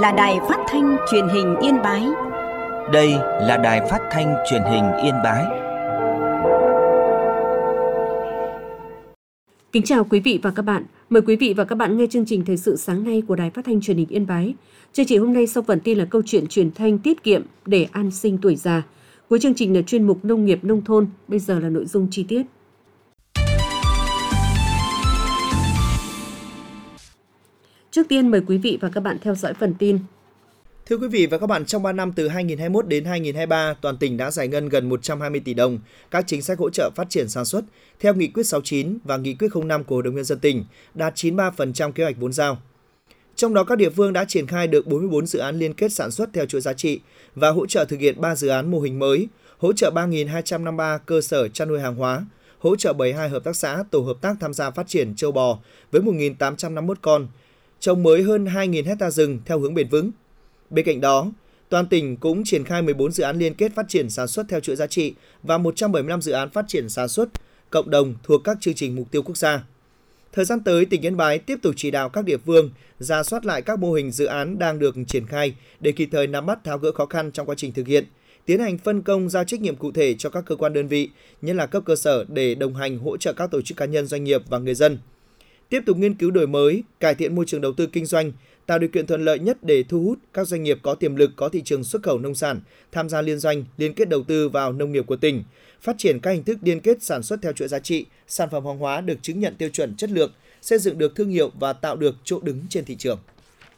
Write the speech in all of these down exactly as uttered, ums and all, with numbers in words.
là Đài Phát thanh Truyền hình Yên Bái. Đây là Đài Phát thanh Truyền hình Yên Bái. Kính chào quý vị và các bạn. Mời quý vị và các bạn nghe chương trình thời sự sáng nay của Đài Phát thanh Truyền hình Yên Bái. Chương trình hôm nay sau phần tin là câu chuyện truyền thanh tiết kiệm để an sinh tuổi già. Cuối chương trình là chuyên mục nông nghiệp nông thôn. Bây giờ là nội dung chi tiết. Trước tiên mời quý vị và các bạn theo dõi phần tin. Thưa quý vị và các bạn, trong ba năm từ hai nghìn không trăm hai mươi mốt đến hai nghìn không trăm hai mươi ba, toàn tỉnh đã giải ngân gần một trăm hai mươi tỷ đồng các chính sách hỗ trợ phát triển sản xuất theo Nghị quyết sáu mươi chín và Nghị quyết không năm của Hội đồng Nhân dân tỉnh, đạt chín mươi ba phần trăm kế hoạch vốn giao. Trong đó, các địa phương đã triển khai được bốn mươi tư dự án liên kết sản xuất theo chuỗi giá trị và hỗ trợ thực hiện ba dự án mô hình mới, hỗ trợ ba nghìn hai trăm năm mươi ba cơ sở chăn nuôi hàng hóa, hỗ trợ bảy mươi hai hợp tác xã, tổ hợp tác tham gia phát triển trâu bò với một nghìn tám trăm năm mươi mốt con, trồng mới hơn hai nghìn hecta rừng theo hướng bền vững. Bên cạnh đó, toàn tỉnh cũng triển khai mười bốn dự án liên kết phát triển sản xuất theo chuỗi giá trị và một trăm bảy mươi lăm dự án phát triển sản xuất cộng đồng thuộc các chương trình mục tiêu quốc gia. Thời gian tới, tỉnh Yên Bái tiếp tục chỉ đạo các địa phương rà soát lại các mô hình dự án đang được triển khai để kịp thời nắm bắt, tháo gỡ khó khăn trong quá trình thực hiện, tiến hành phân công giao trách nhiệm cụ thể cho các cơ quan đơn vị, nhất là cấp cơ sở để đồng hành hỗ trợ các tổ chức cá nhân, doanh nghiệp và người dân. Tiếp tục nghiên cứu đổi mới, cải thiện môi trường đầu tư kinh doanh, tạo điều kiện thuận lợi nhất để thu hút các doanh nghiệp có tiềm lực, có thị trường xuất khẩu nông sản, tham gia liên doanh, liên kết đầu tư vào nông nghiệp của tỉnh, phát triển các hình thức liên kết sản xuất theo chuỗi giá trị, sản phẩm hàng hóa được chứng nhận tiêu chuẩn chất lượng, xây dựng được thương hiệu và tạo được chỗ đứng trên thị trường.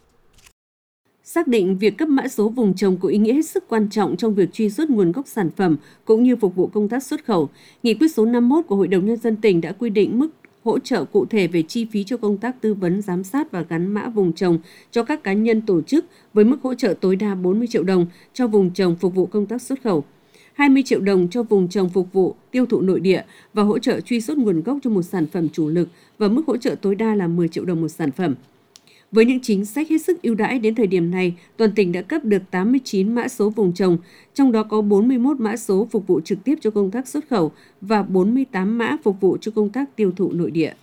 Xác định việc cấp mã số vùng trồng có ý nghĩa hết sức quan trọng trong việc truy xuất nguồn gốc sản phẩm cũng như phục vụ công tác xuất khẩu. Nghị quyết số năm mươi mốt của Hội đồng Nhân dân tỉnh đã quy định mức hỗ trợ cụ thể về chi phí cho công tác tư vấn, giám sát và gắn mã vùng trồng cho các cá nhân tổ chức với mức hỗ trợ tối đa bốn mươi triệu đồng cho vùng trồng phục vụ công tác xuất khẩu, hai mươi triệu đồng cho vùng trồng phục vụ tiêu thụ nội địa và hỗ trợ truy xuất nguồn gốc cho một sản phẩm chủ lực và mức hỗ trợ tối đa là mười triệu đồng một sản phẩm. Với những chính sách hết sức ưu đãi đến thời điểm này, toàn tỉnh đã cấp được tám mươi chín mã số vùng trồng, trong đó có bốn mươi mốt mã số phục vụ trực tiếp cho công tác xuất khẩu và bốn mươi tám mã phục vụ cho công tác tiêu thụ nội địa.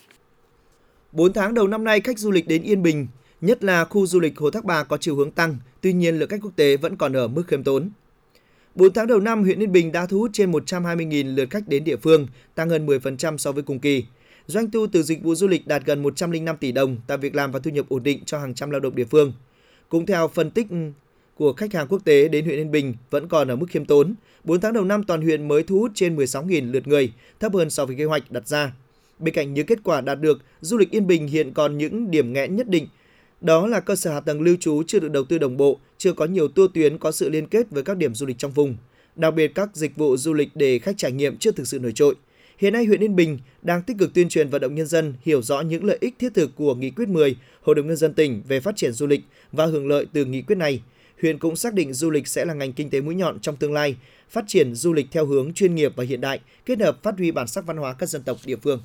bốn tháng đầu năm nay, khách du lịch đến Yên Bình, nhất là khu du lịch Hồ Thác Bà có chiều hướng tăng, tuy nhiên lượng khách quốc tế vẫn còn ở mức khiêm tốn. bốn tháng đầu năm, huyện Yên Bình đã thu hút trên một trăm hai mươi nghìn lượt khách đến địa phương, tăng hơn mười phần trăm so với cùng kỳ. Doanh thu từ dịch vụ du lịch đạt gần một trăm lẻ năm tỷ đồng, tạo việc làm và thu nhập ổn định cho hàng trăm lao động địa phương. Cũng theo phân tích của khách hàng quốc tế đến huyện Yên Bình vẫn còn ở mức khiêm tốn. bốn tháng đầu năm toàn huyện mới thu hút trên mười sáu nghìn lượt người, thấp hơn so với kế hoạch đặt ra. Bên cạnh những kết quả đạt được, du lịch Yên Bình hiện còn những điểm nghẽn nhất định. Đó là cơ sở hạ tầng lưu trú chưa được đầu tư đồng bộ, chưa có nhiều tour tuyến có sự liên kết với các điểm du lịch trong vùng. Đặc biệt các dịch vụ du lịch để khách trải nghiệm chưa thực sự nổi trội. Hiện nay, huyện Yên Bình đang tích cực tuyên truyền vận động nhân dân hiểu rõ những lợi ích thiết thực của Nghị quyết mười Hội đồng Nhân dân tỉnh về phát triển du lịch và hưởng lợi từ nghị quyết này. Huyện cũng xác định du lịch sẽ là ngành kinh tế mũi nhọn trong tương lai, phát triển du lịch theo hướng chuyên nghiệp và hiện đại, kết hợp phát huy bản sắc văn hóa các dân tộc địa phương.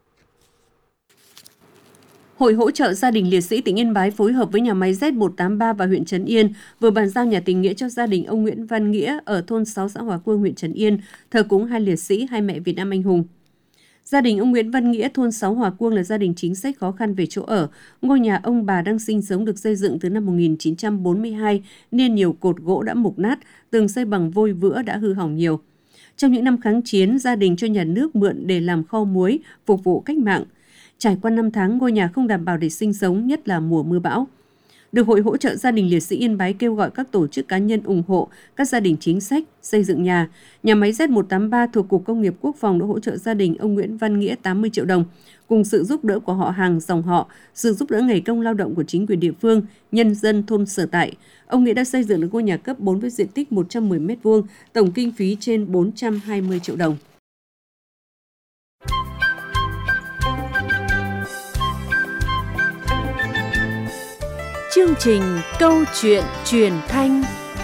Hội hỗ trợ gia đình liệt sĩ tỉnh Yên Bái phối hợp với nhà máy Z một tám ba và huyện Trấn Yên vừa bàn giao nhà tình nghĩa cho gia đình ông Nguyễn Văn Nghĩa ở thôn sáu xã Hòa Cương, huyện Trấn Yên, thờ cúng hai liệt sĩ, hai mẹ Việt Nam anh hùng. Gia đình ông Nguyễn Văn Nghĩa, thôn sáu Hòa Cương là gia đình chính sách khó khăn về chỗ ở. Ngôi nhà ông bà đang sinh sống được xây dựng từ năm một nghìn chín trăm bốn mươi hai nên nhiều cột gỗ đã mục nát, tường xây bằng vôi vữa đã hư hỏng nhiều. Trong những năm kháng chiến, gia đình cho nhà nước mượn để làm kho muối, phục vụ cách mạng. Trải qua năm tháng, ngôi nhà không đảm bảo để sinh sống, nhất là mùa mưa bão. Được Hội hỗ trợ gia đình liệt sĩ Yên Bái kêu gọi các tổ chức cá nhân ủng hộ các gia đình chính sách, xây dựng nhà. Nhà máy Z một tám ba thuộc Cục Công nghiệp Quốc phòng đã hỗ trợ gia đình ông Nguyễn Văn Nghĩa tám mươi triệu đồng. Cùng sự giúp đỡ của họ hàng, dòng họ, sự giúp đỡ ngày công lao động của chính quyền địa phương, nhân dân thôn sở tại, ông Nghĩa đã xây dựng được ngôi nhà cấp bốn với diện tích một trăm mười mét vuông, tổng kinh phí trên bốn trăm hai mươi triệu đồng. Chương trình Câu chuyện truyền thanh.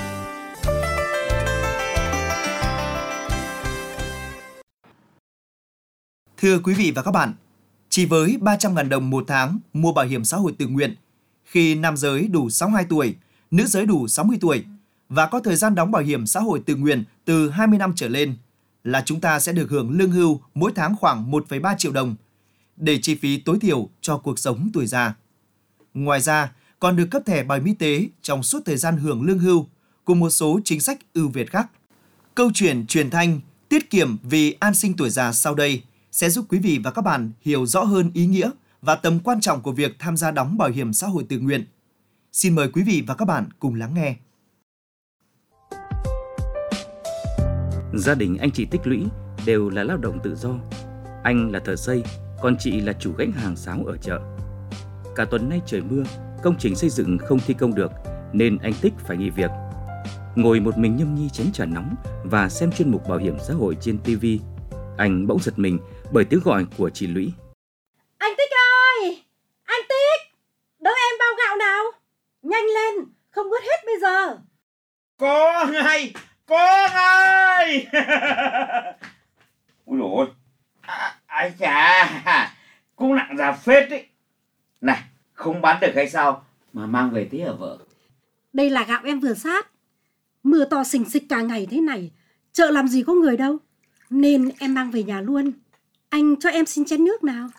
Thưa quý vị và các bạn, chỉ với ba trăm nghìn đồng một tháng mua bảo hiểm xã hội tự nguyện, khi nam giới đủ sáu mươi hai tuổi, nữ giới đủ sáu mươi tuổi và có thời gian đóng bảo hiểm xã hội tự nguyện từ hai mươi năm trở lên là chúng ta sẽ được hưởng lương hưu mỗi tháng khoảng một phẩy ba triệu đồng để chi phí tối thiểu cho cuộc sống tuổi già. Ngoài ra, còn được cấp thẻ bảo hiểm y tế trong suốt thời gian hưởng lương hưu, cùng một số chính sách ưu việt khác. Câu chuyện truyền thanh tiết kiệm vì an sinh tuổi già sau đây sẽ giúp quý vị và các bạn hiểu rõ hơn ý nghĩa và tầm quan trọng của việc tham gia đóng bảo hiểm xã hội tự nguyện. Xin mời quý vị và các bạn cùng lắng nghe. Gia đình anh chị Tích Lũy đều là lao động tự do. Anh là thợ xây, còn chị là chủ gánh hàng sáo ở chợ. Cả tuần nay trời mưa, công trình xây dựng không thi công được nên anh Tích phải nghỉ việc. Ngồi một mình nhâm nhi chén trà nóng và xem chuyên mục bảo hiểm xã hội trên ti vi, anh bỗng giật mình bởi tiếng gọi của chị Lũy. Anh Tích ơi! Anh Tích! Đỡ em bao gạo nào! Nhanh lên, không ướt hết bây giờ! Có ngay! Có ngay! Ôi dồi ôi! À, ai chà! Cũng nặng ra phết đấy! Này, không bán được hay sao mà mang về thế hả vợ? Đây là gạo em vừa sát. Mưa to xình xịch cả ngày thế này, chợ làm gì có người đâu. Nên em mang về nhà luôn. Anh cho em xin chén nước nào.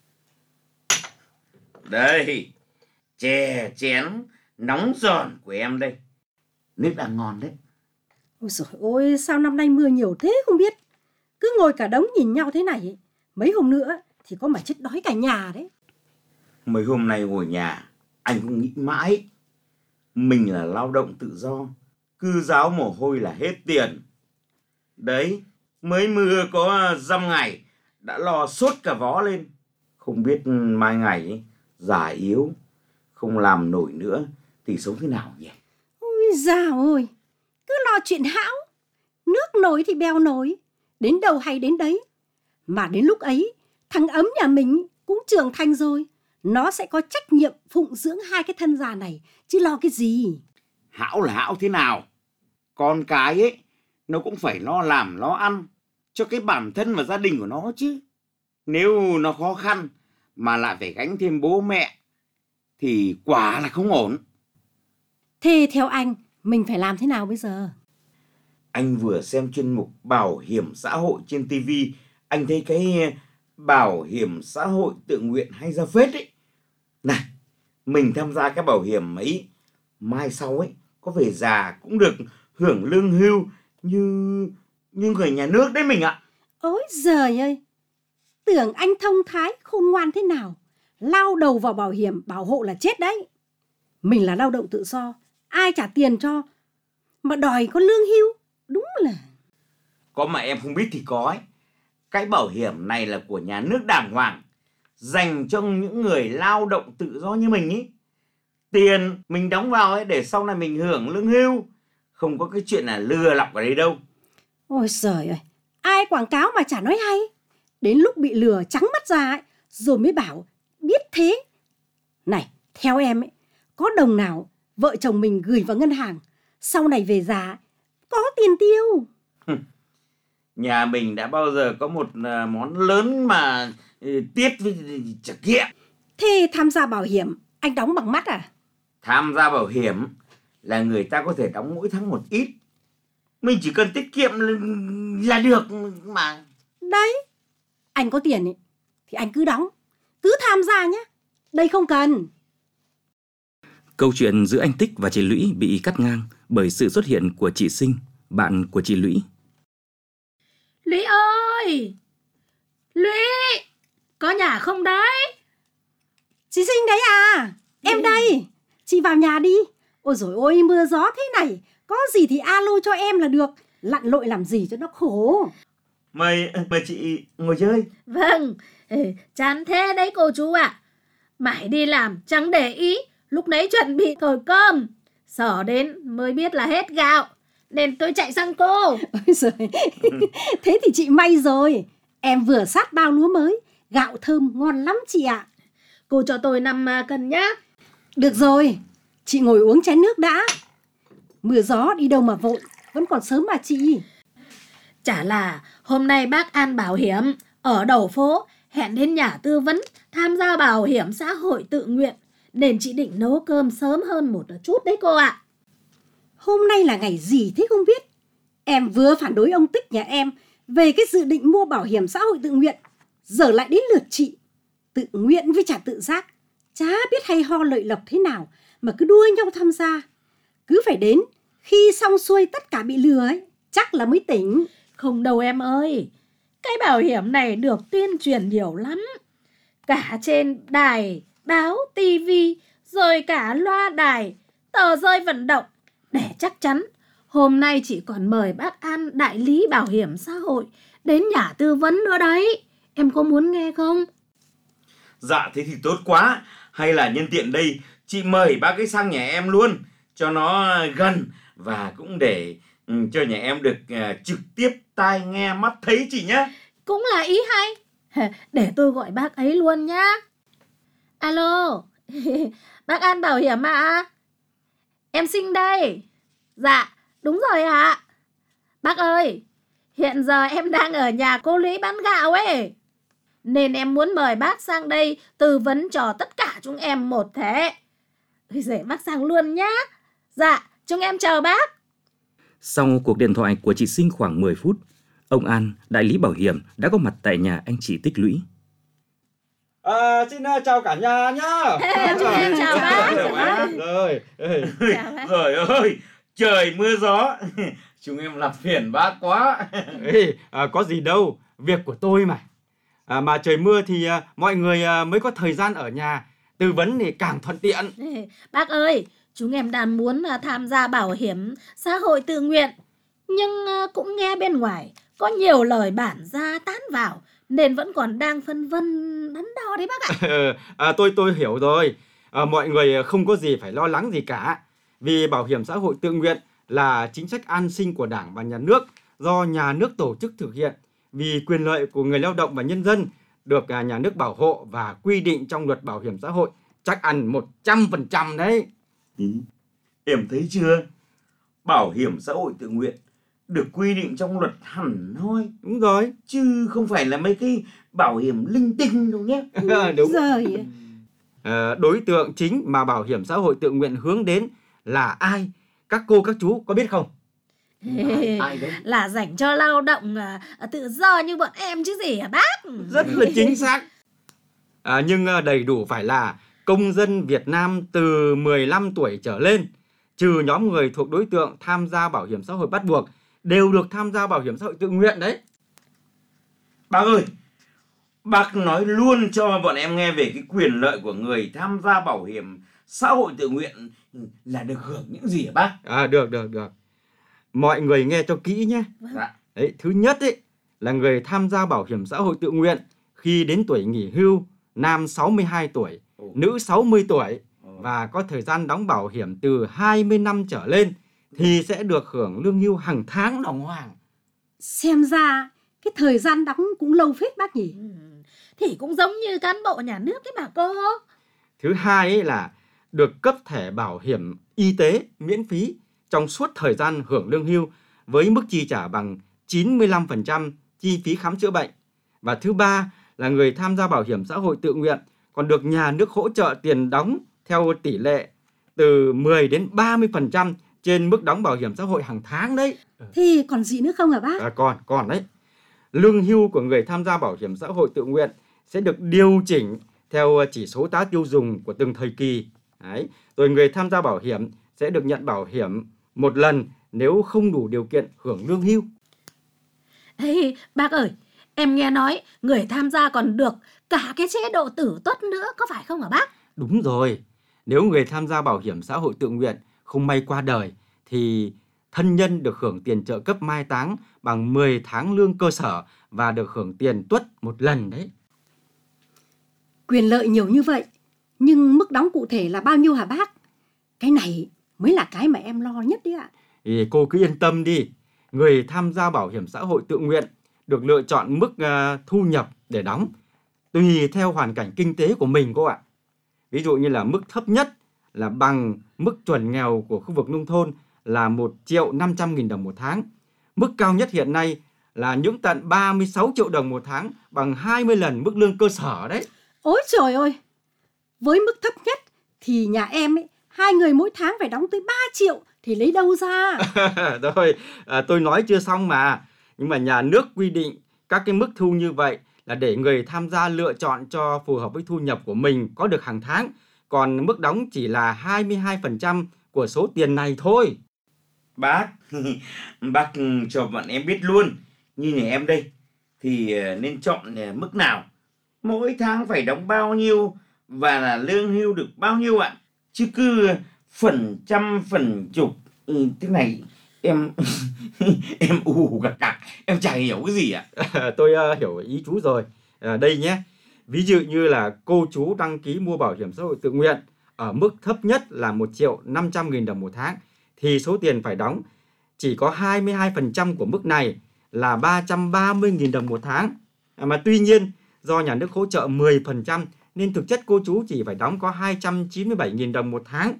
Đây, chè chén nóng giòn của em đây. Nước đang ngon đấy. Ôi dồi ôi, sao năm nay mưa nhiều thế không biết. Cứ ngồi cả đống nhìn nhau thế này, mấy hôm nữa thì có mà chết đói cả nhà đấy. Mấy hôm nay ngồi nhà, anh cũng nghĩ mãi. Mình là lao động tự do, cứ ráo mồ hôi là hết tiền. Đấy, mới mưa có dăm ngày, đã lo sốt cả vó lên. Không biết mai ngày ấy, già yếu, không làm nổi nữa thì sống thế nào nhỉ? Ôi dào ơi, cứ lo chuyện hão. Nước nổi thì bèo nổi, đến đâu hay đến đấy. Mà đến lúc ấy, thằng Ấm nhà mình cũng trưởng thành rồi. Nó sẽ có trách nhiệm phụng dưỡng hai cái thân già này, chứ lo cái gì. Hão là hão thế nào? Con cái ấy, nó cũng phải lo làm, lo ăn cho cái bản thân và gia đình của nó chứ. Nếu nó khó khăn mà lại phải gánh thêm bố mẹ thì quả là không ổn. Thế theo anh, mình phải làm thế nào bây giờ? Anh vừa xem chuyên mục bảo hiểm xã hội trên ti vi, anh thấy cái bảo hiểm xã hội tự nguyện hay ra phết ấy. Này, mình tham gia cái bảo hiểm ấy, mai sau ấy có về già cũng được hưởng lương hưu như như người nhà nước đấy mình ạ. Ôi giời ơi, tưởng anh thông thái khôn ngoan thế nào, lao đầu vào bảo hiểm bảo hộ là chết đấy. Mình là lao động tự do, ai trả tiền cho mà đòi có lương hưu, đúng là... Có mà em không biết thì có ấy. Cái bảo hiểm này là của nhà nước đàng hoàng, dành cho những người lao động tự do như mình ý. Tiền mình đóng vào ấy để sau này mình hưởng lương hưu, không có cái chuyện là lừa lọc ở đây đâu. Ôi giời ơi, ai quảng cáo mà chả nói hay. Đến lúc bị lừa trắng mắt ra ấy, rồi mới bảo biết thế. Này, theo em ấy, có đồng nào vợ chồng mình gửi vào ngân hàng, sau này về già có tiền tiêu. Nhà mình đã bao giờ có một món lớn mà tiết với trả kiệm. Thế tham gia bảo hiểm anh đóng bằng mắt à? Tham gia bảo hiểm là người ta có thể đóng mỗi tháng một ít. Mình chỉ cần tiết kiệm là được mà. Đấy, anh có tiền ấy, thì anh cứ đóng, cứ tham gia nhé. Đây không cần. Câu chuyện giữa anh Tích và chị Lũy bị cắt ngang bởi sự xuất hiện của chị Sinh, bạn của chị Lũy. Lũy ơi! Lũy! Có nhà không đấy? Chị Sinh đấy à? Em đây. Chị vào nhà đi. Ôi dồi ôi, mưa gió thế này, có gì thì alo cho em là được. Lặn lội làm gì cho nó khổ. Mời, mời chị ngồi chơi. Vâng, chán thế đấy cô chú ạ. À. Mãi đi làm chẳng để ý, lúc nấy chuẩn bị thổi cơm. Sở đến mới biết là hết gạo, nên tôi chạy sang cô. Ôi giời, thế thì chị may rồi. Em vừa sát bao lúa mới, gạo thơm ngon lắm chị ạ. À. Cô cho tôi năm cân nhá. Được rồi, chị ngồi uống chén nước đã. Mưa gió đi đâu mà vội, vẫn còn sớm mà chị. Chả là hôm nay bác An bảo hiểm ở đầu phố hẹn đến nhà tư vấn tham gia bảo hiểm xã hội tự nguyện, nên chị định nấu cơm sớm hơn một chút đấy cô ạ. À. Hôm nay là ngày gì thế không biết. Em vừa phản đối ông Tích nhà em về cái dự định mua bảo hiểm xã hội tự nguyện, giờ lại đến lượt chị. Tự nguyện với trả tự giác, chả biết hay ho lợi lộc thế nào mà cứ đua nhau tham gia. Cứ phải đến khi xong xuôi tất cả bị lừa ấy, chắc là mới tỉnh. Không đâu em ơi, cái bảo hiểm này được tuyên truyền nhiều lắm. Cả trên đài, báo, tivi, rồi cả loa đài, tờ rơi vận động. Để chắc chắn, hôm nay chị còn mời bác An, đại lý bảo hiểm xã hội, đến nhà tư vấn nữa đấy. Em có muốn nghe không? Dạ thế thì tốt quá. Hay là nhân tiện đây, chị mời bác ấy sang nhà em luôn, cho nó gần, và cũng để ừ, cho nhà em được uh, trực tiếp tai nghe mắt thấy chị nhé. Cũng là ý hay. Để tôi gọi bác ấy luôn nhá. Alo, bác An bảo hiểm ạ? À? Em Sinh đây. Dạ, đúng rồi ạ. À. Bác ơi, hiện giờ em đang ở nhà cô Lý bán gạo ấy, nên em muốn mời bác sang đây tư vấn cho tất cả chúng em một thế. Để bác sang luôn nhá. Dạ, chúng em chào bác. Sau cuộc điện thoại của chị Sinh khoảng mười phút, ông An, đại lý bảo hiểm, đã có mặt tại nhà anh chị Tích Lũy. À, xin uh, chào cả nhà nhá. Chúng em chào bác. Rồi, rồi ơi, trời mưa gió, chúng em làm phiền bác quá. Ê, à, có gì đâu, việc của tôi mà. À, mà trời mưa thì à, mọi người à, mới có thời gian ở nhà, tư vấn thì càng thuận tiện. Bác ơi, chúng em đang muốn à, tham gia bảo hiểm xã hội tự nguyện, nhưng à, cũng nghe bên ngoài có nhiều lời bản ra tán vào, nên vẫn còn đang phân vân đắn đo đấy bác ạ. à, tôi tôi hiểu rồi. À, mọi người không có gì phải lo lắng gì cả, vì bảo hiểm xã hội tự nguyện là chính sách an sinh của Đảng và Nhà nước, do nhà nước tổ chức thực hiện, vì quyền lợi của người lao động và nhân dân được nhà nước bảo hộ và quy định trong luật bảo hiểm xã hội, chắc ăn một trăm phần trăm đấy. Ừ. Em thấy chưa? Bảo hiểm xã hội tự nguyện được quy định trong luật hẳn hoi. Đúng rồi. Chứ không phải là mấy cái bảo hiểm linh tinh đâu nhé. Đúng. Rồi. À, đối tượng chính mà bảo hiểm xã hội tự nguyện hướng đến là ai? Các cô các chú có biết không? Ai, ai đấy? Là dành cho lao động à, tự do như bọn em chứ gì hả bác? Rất là chính xác. À, nhưng đầy đủ phải là công dân Việt Nam từ mười lăm tuổi trở lên, trừ nhóm người thuộc đối tượng tham gia bảo hiểm xã hội bắt buộc, đều được tham gia bảo hiểm xã hội tự nguyện đấy. Bác ơi, bác nói luôn cho bọn em nghe về cái quyền lợi của người tham gia bảo hiểm xã hội tự nguyện là được hưởng những gì hả bác? À, được, được, được. Mọi người nghe cho kỹ nhé. Dạ. Đấy, thứ nhất ấy, là người tham gia bảo hiểm xã hội tự nguyện khi đến tuổi nghỉ hưu, nam sáu mươi hai tuổi, Ồ. nữ sáu mươi tuổi Ồ. và có thời gian đóng bảo hiểm từ hai mươi năm trở lên thì sẽ được hưởng lương hưu hàng tháng đàng hoàng. Xem ra cái thời gian đóng cũng lâu phết bác nhỉ? Ừ. Thì cũng giống như cán bộ nhà nước ấy bà cô. Thứ hai ấy là được cấp thẻ bảo hiểm y tế miễn phí trong suốt thời gian hưởng lương hưu với mức chi trả bằng chín mươi lăm phần trăm chi phí khám chữa bệnh. Và thứ ba là người tham gia bảo hiểm xã hội tự nguyện còn được nhà nước hỗ trợ tiền đóng theo tỷ lệ từ mười đến ba mươi phần trăm trên mức đóng bảo hiểm xã hội hàng tháng đấy. Thì còn gì nữa không hả bác? À, còn, còn đấy. Lương hưu của người tham gia bảo hiểm xã hội tự nguyện sẽ được điều chỉnh theo chỉ số giá tiêu dùng của từng thời kỳ. Đấy. Rồi người tham gia bảo hiểm sẽ được nhận bảo hiểm một lần nếu không đủ điều kiện hưởng lương hưu. Ê, bác ơi, em nghe nói người tham gia còn được cả cái chế độ tử tuất nữa, có phải không hả bác? Đúng rồi. Nếu người tham gia bảo hiểm xã hội tự nguyện không may qua đời thì thân nhân được hưởng tiền trợ cấp mai táng bằng mười tháng lương cơ sở và được hưởng tiền tuất một lần đấy. Quyền lợi nhiều như vậy, nhưng mức đóng cụ thể là bao nhiêu hả bác? Cái này mới là cái mà em lo nhất đấy ạ. Thì cô cứ yên tâm đi. Người tham gia bảo hiểm xã hội tự nguyện được lựa chọn mức uh, thu nhập để đóng tùy theo hoàn cảnh kinh tế của mình cô ạ. Ví dụ như là mức thấp nhất là bằng mức chuẩn nghèo của khu vực nông thôn là một triệu năm trăm nghìn đồng một tháng. Mức cao nhất hiện nay là những tận ba mươi sáu triệu đồng một tháng, bằng hai mươi lần mức lương cơ sở đấy. Ôi trời ơi! Với mức thấp nhất thì nhà em ấy, hai người mỗi tháng phải đóng tới ba triệu thì lấy đâu ra? Rồi, à, tôi nói chưa xong mà. Nhưng mà nhà nước quy định các cái mức thu như vậy là để người tham gia lựa chọn cho phù hợp với thu nhập của mình có được hàng tháng. còn mức đóng chỉ là hai mươi hai phần trăm của số tiền này thôi. Bác, bác cho bọn em biết luôn, như nhà em đây, thì nên chọn mức nào, mỗi tháng phải đóng bao nhiêu và là lương hưu được bao nhiêu ạ? Chứ cứ phần trăm phần chục ừ, thế này em em ù cả cả, em chả hiểu cái gì ạ. Tôi uh, hiểu ý chú rồi. À, đây nhé, ví dụ như là cô chú đăng ký mua bảo hiểm xã hội tự nguyện ở mức thấp nhất là một triệu năm trăm nghìn đồng một tháng, thì số tiền phải đóng chỉ có hai mươi hai phần trăm của mức này là ba trăm ba mươi nghìn đồng một tháng. À, mà tuy nhiên do nhà nước hỗ trợ mười phần trăm nên thực chất cô chú chỉ phải đóng có hai trăm chín mươi bảy nghìn đồng một tháng.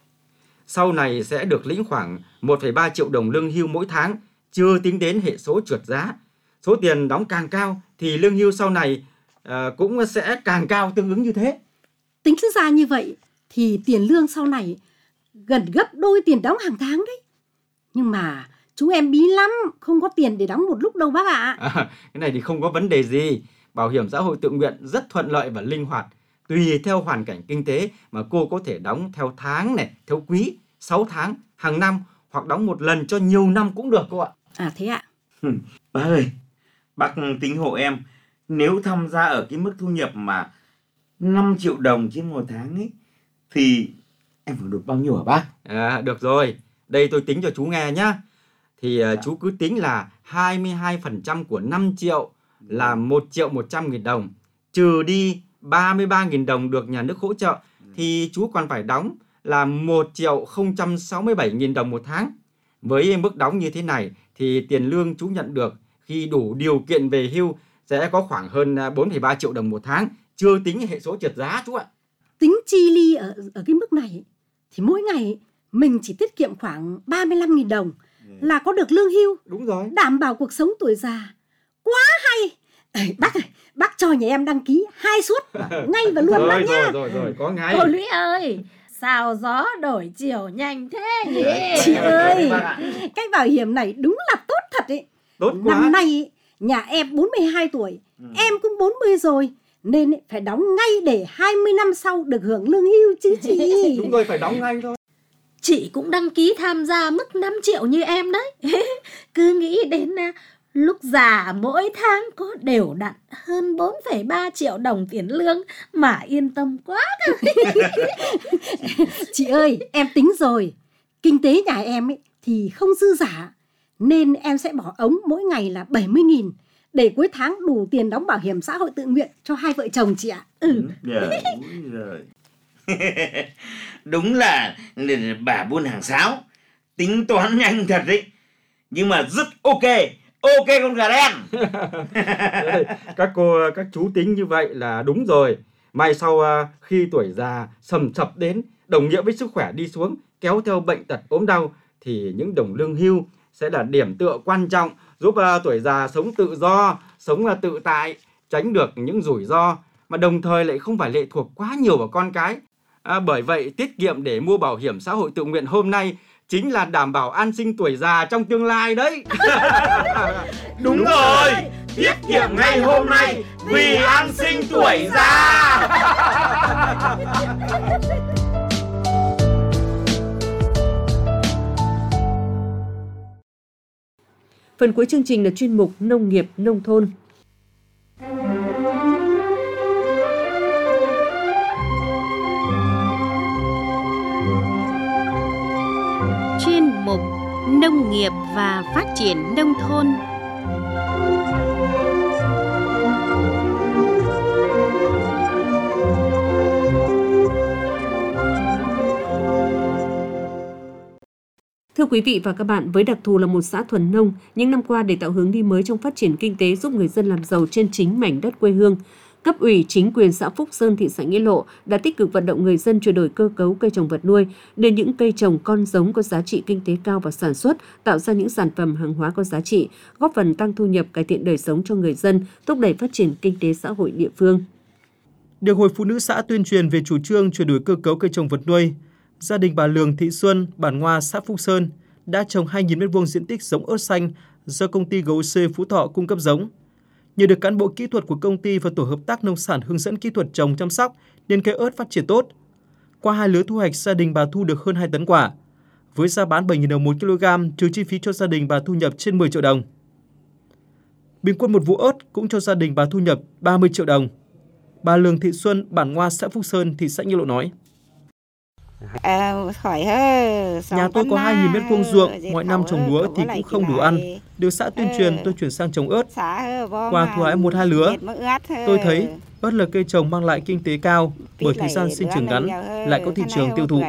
Sau này sẽ được lĩnh khoảng một phẩy ba triệu đồng lương hưu mỗi tháng, chưa tính đến hệ số trượt giá. Số tiền đóng càng cao thì lương hưu sau này uh, cũng sẽ càng cao tương ứng như thế. Tính ra như vậy thì tiền lương sau này gần gấp đôi tiền đóng hàng tháng đấy. Nhưng mà chúng em bí lắm, không có tiền để đóng một lúc đâu bác ạ. À, cái này thì không có vấn đề gì. Bảo hiểm xã hội tự nguyện rất thuận lợi và linh hoạt. Tùy theo hoàn cảnh kinh tế mà cô có thể đóng theo tháng này, theo quý, sáu tháng, hàng năm, hoặc đóng một lần cho nhiều năm cũng được cô ạ. À thế ạ. Bác ơi, bác tính hộ em, nếu tham gia ở cái mức thu nhập mà năm triệu đồng trên một tháng ấy, thì em phải được bao nhiêu hả bác? À, được rồi, đây tôi tính cho chú nghe nhá. Thì uh, chú cứ tính là hai mươi hai phần trăm của năm triệu là một triệu một trăm nghìn đồng, trừ đi ba mươi ba nghìn đồng được nhà nước hỗ trợ, thì chú còn phải đóng là một triệu không trăm sáu mươi bảy nghìn đồng một tháng. Với mức đóng như thế này thì tiền lương chú nhận được khi đủ điều kiện về hưu sẽ có khoảng hơn bốn phẩy ba triệu đồng một tháng, chưa tính hệ số trượt giá chú ạ. Tính chi ly ở, ở cái mức này thì mỗi ngày mình chỉ tiết kiệm khoảng ba mươi lăm nghìn đồng là có được lương hưu. Đúng rồi. Đảm bảo cuộc sống tuổi già. Quá hay. Ê, bác ơi, bác cho nhà em đăng ký hai suất ngay và luôn rồi, bác nhá. Rồi rồi rồi, có ngay. Cô Lũy ơi, sao gió đổi chiều nhanh thế nhỉ? Chị ơi, cái bảo hiểm này đúng là tốt thật ấy. Tốt quá. Năm nay nhà em bốn mươi hai tuổi, ừ. em cũng bốn mươi rồi, nên phải đóng ngay để hai mươi năm sau được hưởng lương hưu chứ chị. Đúng rồi, phải đóng ngay thôi. Chị cũng đăng ký tham gia mức năm triệu như em đấy. Cứ nghĩ đến lúc già mỗi tháng có đều đặn hơn bốn phẩy ba triệu đồng tiền lương mà yên tâm quá. Chị ơi, em tính rồi. Kinh tế nhà em ấy thì không dư giả, nên em sẽ bỏ ống mỗi ngày là bảy mươi nghìn để cuối tháng đủ tiền đóng bảo hiểm xã hội tự nguyện cho hai vợ chồng chị ạ. Ừ. Trời ơi. Đúng là bà buôn hàng sáo, tính toán nhanh thật đấy. Nhưng mà rất ok. Ok con gà đen. Các cô, các chú tính như vậy là đúng rồi. Mai sau khi tuổi già sầm sập đến, đồng nghĩa với sức khỏe đi xuống, kéo theo bệnh tật ốm đau, thì những đồng lương hưu sẽ là điểm tựa quan trọng giúp tuổi già sống tự do, sống tự tại, tránh được những rủi ro, mà đồng thời lại không phải lệ thuộc quá nhiều vào con cái. À, bởi vậy tiết kiệm để mua bảo hiểm xã hội tự nguyện hôm nay chính là đảm bảo an sinh tuổi già trong tương lai đấy. Đúng rồi, tiết kiệm ngay hôm nay vì an sinh tuổi già. Phần cuối chương trình là chuyên mục Nông nghiệp nông thôn. Chuyên mục Nông nghiệp và phát triển nông thôn. Thưa quý vị và các bạn, với đặc thù là một xã thuần nông, những năm qua để tạo hướng đi mới trong phát triển kinh tế giúp người dân làm giàu trên chính mảnh đất quê hương, cấp ủy chính quyền xã Phúc Sơn, thị xã Nghĩa Lộ đã tích cực vận động người dân chuyển đổi cơ cấu cây trồng vật nuôi đến những cây trồng con giống có giá trị kinh tế cao và sản xuất, tạo ra những sản phẩm hàng hóa có giá trị, góp phần tăng thu nhập, cải thiện đời sống cho người dân, thúc đẩy phát triển kinh tế xã hội địa phương. Được Hội Phụ nữ xã tuyên truyền về chủ trương chuyển đổi cơ cấu cây trồng vật nuôi, gia đình bà Lường Thị Xuân, bản Ngoa, xã Phúc Sơn đã trồng hai nghìn mét vuông diện tích giống ớt xanh do công ty giê ô xê Phú Thọ cung cấp giống. Nhờ được cán bộ kỹ thuật của công ty và tổ hợp tác nông sản hướng dẫn kỹ thuật trồng chăm sóc nên cây ớt phát triển tốt. Qua hai lứa thu hoạch, gia đình bà thu được hơn hai tấn quả. Với giá bán bảy nghìn đồng một kg, trừ chi phí cho gia đình bà thu nhập trên mười triệu đồng. Bình quân một vụ ớt cũng cho gia đình bà thu nhập ba mươi triệu đồng. Bà Lương Thị Xuân, bản Ngoa, xã Phúc Sơn, thị xã Nghĩa Lộ nói. Nhà tôi có hai nghìn mét vuông ruộng, mọi năm trồng lúa thì cũng không đủ ăn. Được xã tuyên truyền, tôi chuyển sang trồng ớt. Qua thu hái một hai lứa, tôi thấy ớt là cây trồng mang lại kinh tế cao bởi thời gian sinh trưởng ngắn, lại có thị trường tiêu thụ.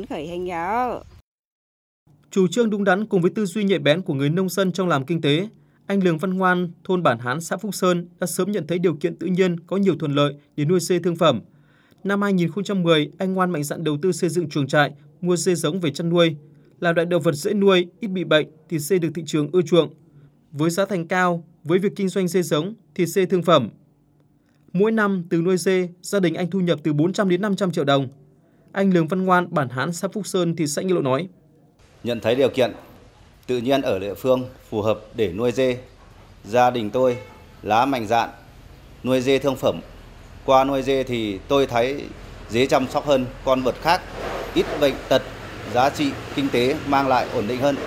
Chủ trương đúng đắn cùng với tư duy nhạy bén của người nông dân trong làm kinh tế, anh Lương Văn Ngoan, thôn Bản Hán, xã Phúc Sơn đã sớm nhận thấy điều kiện tự nhiên có nhiều thuận lợi để nuôi dê thương phẩm. Năm hai nghìn không trăm mười, anh Ngoan mạnh dạn đầu tư xây dựng chuồng trại, mua dê giống về chăn nuôi. Là loại động vật dễ nuôi, ít bị bệnh, thịt dê được thị trường ưa chuộng. Với giá thành cao, với việc kinh doanh dê giống, thịt dê thương phẩm. Mỗi năm từ nuôi dê, gia đình anh thu nhập từ bốn trăm đến năm trăm triệu đồng. Anh Lương Văn Ngoan, Bản Hán, xã Phúc Sơn, thị xã Nghĩa Lộ nói. Nhận thấy điều kiện tự nhiên ở địa phương phù hợp để nuôi dê, gia đình tôi lá mạnh dạn nuôi dê thương phẩm. Qua nuôi dê thì tôi thấy dễ chăm sóc hơn con vật khác, ít bệnh tật, giá trị kinh tế mang lại ổn định hơn.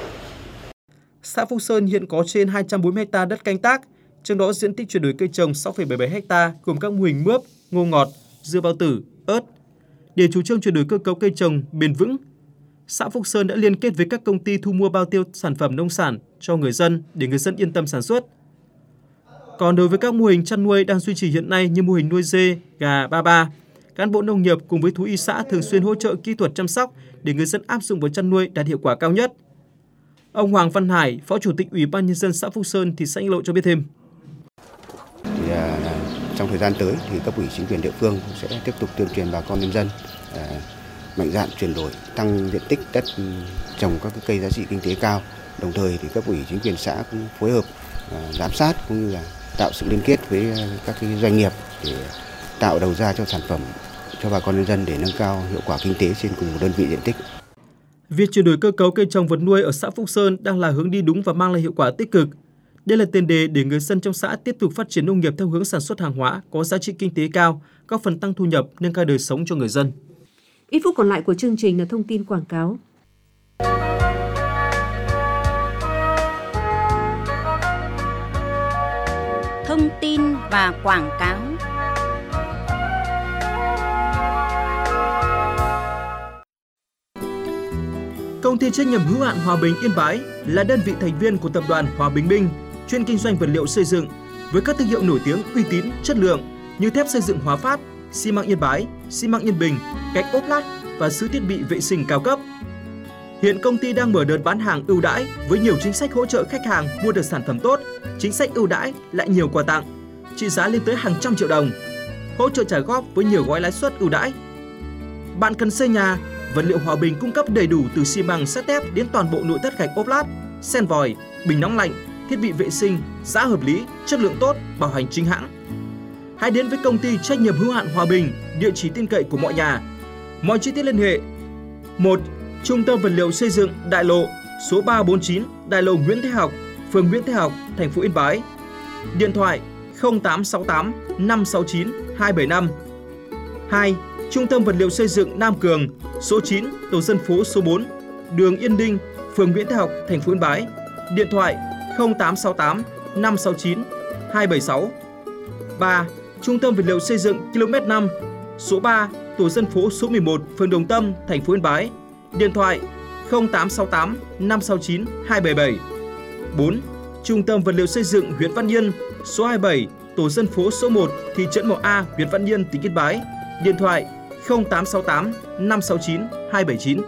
Xã Phúc Sơn hiện có trên hai trăm bốn mươi ha đất canh tác, trong đó diện tích chuyển đổi cây trồng sáu phẩy bảy mươi bảy ha gồm các mô hình mướp, ngô ngọt, dưa bao tử, ớt. Để chủ trương chuyển đổi cơ cấu cây trồng bền vững, xã Phúc Sơn đã liên kết với các công ty thu mua bao tiêu sản phẩm nông sản cho người dân để người dân yên tâm sản xuất. Còn đối với các mô hình chăn nuôi đang duy trì hiện nay như mô hình nuôi dê, gà ba ba, cán bộ nông nghiệp cùng với thú y xã thường xuyên hỗ trợ kỹ thuật chăm sóc để người dân áp dụng vào chăn nuôi đạt hiệu quả cao nhất. Ông Hoàng Văn Hải, Phó Chủ tịch Ủy ban Nhân dân xã Phúc Sơn, thị xã Nghĩa Lộ cho biết thêm. Thì, à, trong thời gian tới thì cấp ủy chính quyền địa phương sẽ tiếp tục tuyên truyền bà con nhân dân à, mạnh dạn chuyển đổi, tăng diện tích đất trồng các cây giá trị kinh tế cao. Đồng thời thì cấp ủy chính quyền xã cũng phối hợp à, giám sát cũng như là tạo sự liên kết với các cái doanh nghiệp để tạo đầu ra cho sản phẩm cho bà con nhân dân để nâng cao hiệu quả kinh tế trên cùng một đơn vị diện tích. Việc chuyển đổi cơ cấu cây trồng vật nuôi ở xã Phúc Sơn đang là hướng đi đúng và mang lại hiệu quả tích cực. Đây là tiền đề để người dân trong xã tiếp tục phát triển nông nghiệp theo hướng sản xuất hàng hóa có giá trị kinh tế cao, góp phần tăng thu nhập, nâng cao đời sống cho người dân. Ít phút còn lại của chương trình là thông tin quảng cáo. Thông tin và quảng cáo. Công ty trách nhiệm hữu hạn Hòa Bình Yên Bái là đơn vị thành viên của tập đoàn Hòa Bình Minh, chuyên kinh doanh vật liệu xây dựng với các thương hiệu nổi tiếng, uy tín, chất lượng như thép xây dựng Hòa Phát, xi măng Yên Bái, xi măng Yên Bình, gạch ốp lát và sứ thiết bị vệ sinh cao cấp. Hiện công ty đang mở đợt bán hàng ưu đãi với nhiều chính sách hỗ trợ khách hàng mua được sản phẩm tốt, chính sách ưu đãi lại nhiều quà tặng, trị giá lên tới hàng trăm triệu đồng, hỗ trợ trả góp với nhiều gói lãi suất ưu đãi. Bạn cần xây nhà, vật liệu Hòa Bình cung cấp đầy đủ từ xi măng, sắt thép đến toàn bộ nội thất gạch ốp lát, sen vòi, bình nóng lạnh, thiết bị vệ sinh, giá hợp lý, chất lượng tốt, bảo hành chính hãng. Hãy đến với công ty trách nhiệm hữu hạn Hòa Bình, địa chỉ tin cậy của mọi nhà. Mọi chi tiết liên hệ: một. Trung tâm vật liệu xây dựng Đại lộ, số ba bốn chín, Đại lộ Nguyễn Thế Học, phường Nguyễn Thế Học, thành phố Yên Bái. Điện thoại không tám sáu tám năm sáu chín hai bảy năm. hai. Trung tâm vật liệu xây dựng Nam Cường, số chín, tổ dân phố số bốn, đường Yên Đinh, phường Nguyễn Thế Học, thành phố Yên Bái. Điện thoại không tám sáu tám năm sáu chín hai bảy sáu. ba. Trung tâm vật liệu xây dựng ki lô mét năm, số ba, tổ dân phố số mười một, phường Đồng Tâm, thành phố Yên Bái. Điện thoại không tám sáu tám năm sáu chín hai bảy bảy. bốn. Trung tâm vật liệu xây dựng huyện Văn Yên, số hai mươi bảy, tổ dân phố số một, thị trấn Mỏ A, huyện Văn Yên, tỉnh Yên Bái. Điện thoại không tám sáu tám năm sáu chín hai bảy chín.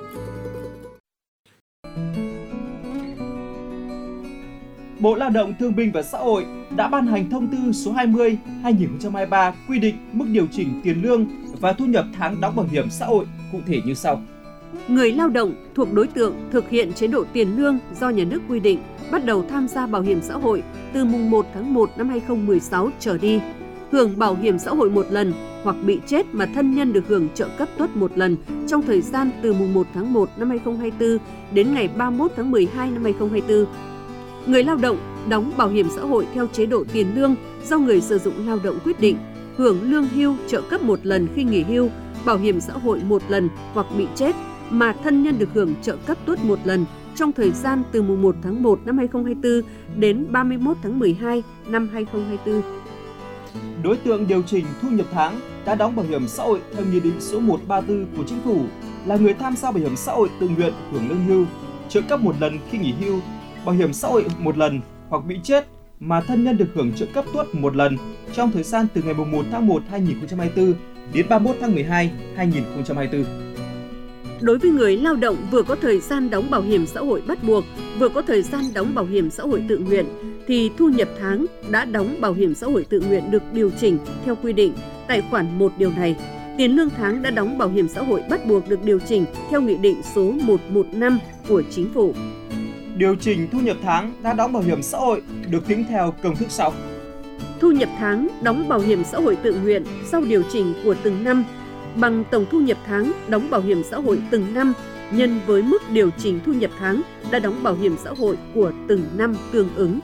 Bộ Lao động Thương binh và Xã hội đã ban hành thông tư số hai mươi trên hai nghìn không trăm hai mươi ba quy định mức điều chỉnh tiền lương và thu nhập tháng đóng bảo hiểm xã hội cụ thể như sau. Người lao động thuộc đối tượng thực hiện chế độ tiền lương do nhà nước quy định bắt đầu tham gia bảo hiểm xã hội từ mùng một tháng một năm hai nghìn không trăm mười sáu trở đi, hưởng bảo hiểm xã hội một lần hoặc bị chết mà thân nhân được hưởng trợ cấp tuất một lần trong thời gian từ mùng một tháng một năm hai nghìn không trăm hai mươi tư đến ngày ba mươi mốt tháng mười hai năm hai nghìn không trăm hai mươi tư. Người lao động đóng bảo hiểm xã hội theo chế độ tiền lương do người sử dụng lao động quyết định, hưởng lương hưu trợ cấp một lần khi nghỉ hưu bảo hiểm xã hội một lần hoặc bị chết mà thân nhân được hưởng trợ cấp tuất một lần trong thời gian từ mùng một tháng một năm hai nghìn không trăm hai mươi tư đến ba mươi mốt tháng mười hai năm hai nghìn không trăm hai mươi tư. Đối tượng điều chỉnh thu nhập tháng đã đóng bảo hiểm xã hội theo Nghị định số một trăm ba mươi tư của Chính phủ là người tham gia bảo hiểm xã hội tự nguyện hưởng lương hưu, trợ cấp một lần khi nghỉ hưu, bảo hiểm xã hội một lần hoặc bị chết mà thân nhân được hưởng trợ cấp tuất một lần trong thời gian từ ngày mùng một tháng một năm hai nghìn không trăm hai mươi tư đến ba mươi mốt tháng mười hai năm hai nghìn không trăm hai mươi tư. Đối với người lao động vừa có thời gian đóng bảo hiểm xã hội bắt buộc, vừa có thời gian đóng bảo hiểm xã hội tự nguyện, thì thu nhập tháng đã đóng bảo hiểm xã hội tự nguyện được điều chỉnh theo quy định tại khoản một điều này. Tiền lương tháng đã đóng bảo hiểm xã hội bắt buộc được điều chỉnh theo Nghị định số một trăm mười lăm của Chính phủ. Điều chỉnh thu nhập tháng đã đóng bảo hiểm xã hội được tính theo công thức sau. Thu nhập tháng đóng bảo hiểm xã hội tự nguyện sau điều chỉnh của từng năm bằng tổng thu nhập tháng đóng bảo hiểm xã hội từng năm nhân với mức điều chỉnh thu nhập tháng đã đóng bảo hiểm xã hội của từng năm tương ứng.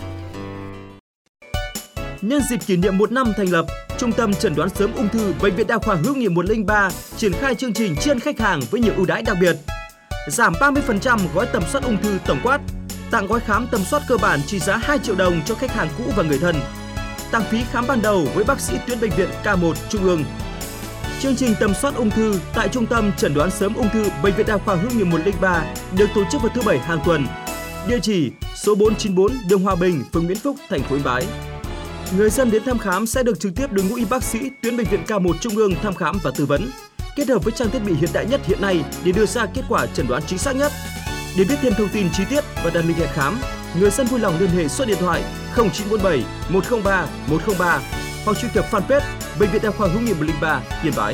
Nhân dịp kỷ niệm một năm thành lập, Trung tâm Chẩn đoán sớm ung thư Bệnh viện Đa khoa Hữu nghị một không ba triển khai chương trình tri ân khách hàng với nhiều ưu đãi đặc biệt. Giảm ba mươi phần trăm gói tầm soát ung thư tổng quát, tặng gói khám tầm soát cơ bản trị giá hai triệu đồng cho khách hàng cũ và người thân. Tặng phí khám ban đầu với bác sĩ tuyến bệnh viện K một Trung ương. Chương trình tầm soát ung thư tại Trung tâm Chẩn đoán sớm ung thư Bệnh viện Đa khoa Hữu nghị một không ba được tổ chức vào thứ Bảy hàng tuần. Địa chỉ số bốn trăm chín mươi tư đường Hòa Bình, phường Nguyễn Phúc, thành phố Yên Bái. Người dân đến thăm khám sẽ được trực tiếp đội ngũ y bác sĩ tuyến bệnh viện K một Trung ương thăm khám và tư vấn, kết hợp với trang thiết bị hiện đại nhất hiện nay để đưa ra kết quả chẩn đoán chính xác nhất. Để biết thêm thông tin chi tiết và đặt lịch hẹn khám, người dân vui lòng liên hệ số điện thoại không chín bốn bảy một không ba một không ba hoặc truy cập fanpage Bệnh viện Đa khoa Hữu nghị một không ba Yên Bái.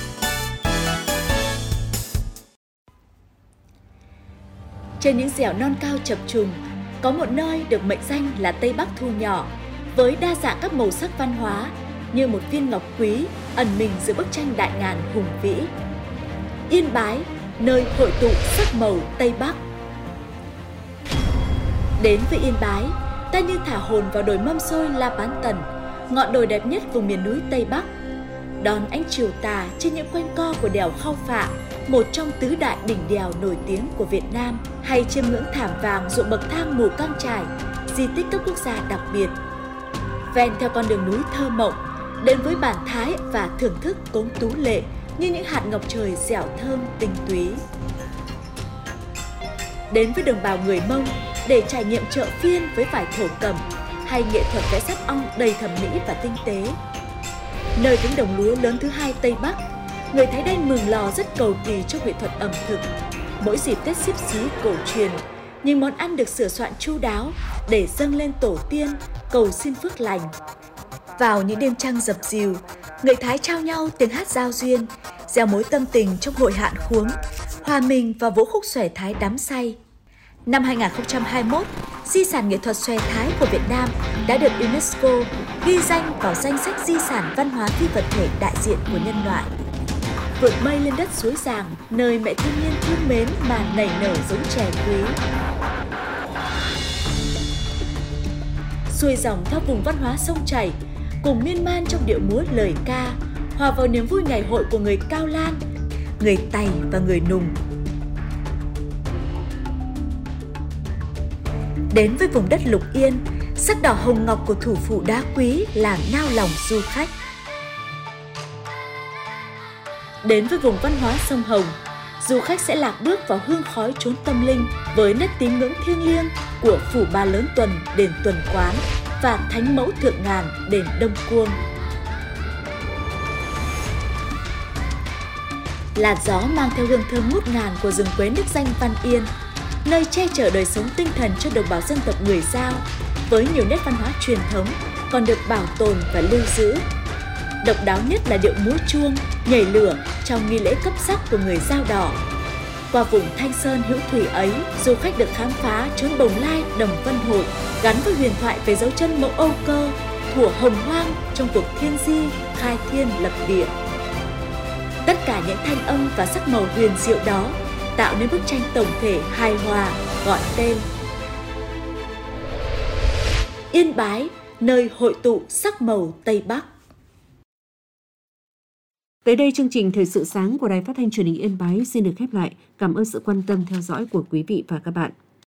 Trên những dẻo non cao chập trùng, có một nơi được mệnh danh là Tây Bắc thu nhỏ, với đa dạng các màu sắc văn hóa như một viên ngọc quý ẩn mình giữa bức tranh đại ngàn hùng vĩ. Yên Bái, nơi hội tụ sắc màu Tây Bắc. Đến với Yên Bái, ta như thả hồn vào đồi mâm xôi La Bán Tần, ngọn đồi đẹp nhất vùng miền núi Tây Bắc. Đón ánh chiều tà trên những quanh co của đèo Khao Phạ, một trong tứ đại đỉnh đèo nổi tiếng của Việt Nam, hay chiêm ngưỡng thảm vàng ruộng bậc thang Mù Căng Chải, di tích cấp quốc gia đặc biệt. Ven theo con đường núi thơ mộng, đến với bản thái và thưởng thức cốm tú lệ như những hạt ngọc trời dẻo thơm tinh túy. Đến với đồng bào người Mông để trải nghiệm chợ phiên với vải thổ cẩm hay nghệ thuật vẽ sáp ong đầy thẩm mỹ và tinh tế. Nơi cánh đồng lúa lớn thứ hai Tây Bắc, người Thái Đen Mường Lò rất cầu kỳ trong nghệ thuật ẩm thực. Mỗi dịp Tết Xíp Xí cổ truyền, những món ăn được sửa soạn chu đáo để dâng lên tổ tiên, cầu xin phước lành. Vào những đêm trăng dập dìu, người Thái trao nhau tiếng hát giao duyên, gieo mối tâm tình trong hội hạn khuống, hòa mình vào vũ khúc xòe Thái đắm say. Năm hai nghìn không trăm hai mươi mốt, di sản nghệ thuật xòe Thái của Việt Nam đã được UNESCO ghi danh vào danh sách di sản văn hóa phi vật thể đại diện của nhân loại. Vượt mây lên đất suối Giàng, nơi mẹ thiên nhiên thương mến mà nảy nở giống chè quý. Xuôi dòng theo vùng văn hóa sông chảy, cùng miên man trong điệu múa lời ca, hòa vào niềm vui ngày hội của người Cao Lan, người Tày và người Nùng. Đến với vùng đất Lục Yên, sắc đỏ hồng ngọc của thủ phủ đá quý làm nao lòng du khách. Đến với vùng văn hóa sông Hồng, du khách sẽ lạc bước vào hương khói chốn tâm linh với nét tín ngưỡng thiêng liêng của phủ Ba Lớn Tuần, đền Tuần Quán và Thánh Mẫu Thượng Ngàn, đền Đông Cuông. Làn gió mang theo hương thơm ngút ngàn của rừng quế nước danh Văn Yên, nơi che chở đời sống tinh thần cho đồng bào dân tộc người Dao, với nhiều nét văn hóa truyền thống còn được bảo tồn và lưu giữ. Độc đáo nhất là điệu múa chuông, nhảy lửa trong nghi lễ cấp sắc của người Dao Đỏ. Qua vùng Thanh Sơn hữu thủy ấy, du khách được khám phá chốn Bồng Lai, Đồng Vân Hội, gắn với huyền thoại về dấu chân mẫu Âu Cơ, thuở hồng hoang trong cuộc thiên di, khai thiên lập địa. Tất cả những thanh âm và sắc màu huyền diệu đó tạo nên bức tranh tổng thể hài hòa gọi tên Yên Bái, nơi hội tụ sắc màu Tây Bắc. Tới đây chương trình Thời sự sáng của Đài Phát thanh Truyền hình Yên Bái xin được khép lại. Cảm ơn sự quan tâm theo dõi của quý vị và các bạn.